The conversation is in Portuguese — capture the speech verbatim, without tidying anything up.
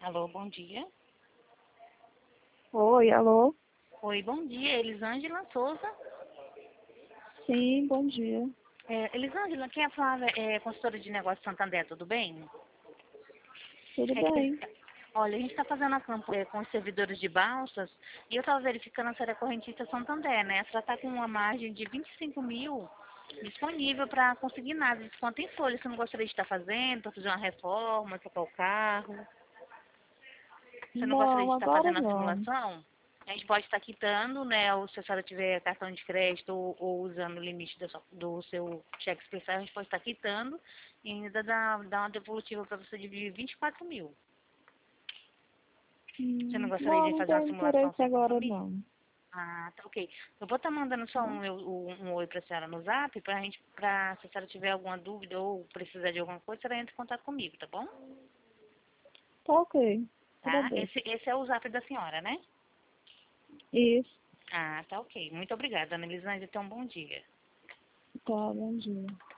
Alô, bom dia. Oi, alô? Oi, bom dia. Elisângela Souza. Sim, bom dia. É, Elisângela, quem é a Flávia, é consultora de negócios Santander, tudo bem? Tudo É que, bem? olha, a gente está fazendo a campanha com os servidores de balsas e eu estava verificando se era correntista Santander, né? Ela está com uma margem de vinte e cinco mil disponível para conseguir nada, desconto em folha. Você não gostaria de estar fazendo, para fazer uma reforma, trocar o carro? Você não gostaria Não, de estar agora fazendo a não. simulação? A gente pode estar quitando, né, ou se a senhora tiver cartão de crédito ou, ou usando o limite do seu, do seu cheque especial, a gente pode estar quitando e ainda dar, dar uma devolutiva para você de vinte e quatro mil. Você não Hum, gostaria Não, de não fazer uma tenho simulação interesse sem agora compromisso? não. Ah, tá ok. Eu vou estar mandando só um, um, um oi para a senhora no zap, para a gente, pra, se a senhora tiver alguma dúvida ou precisar de alguma coisa, a senhora entra em contato comigo, tá bom? Tá ok. Tá? Agradeço. Esse, esse é o zap da senhora, né? Isso. Ah, tá ok. Muito obrigada, Ana Elisângela. Tenha um bom dia. Tá, bom dia.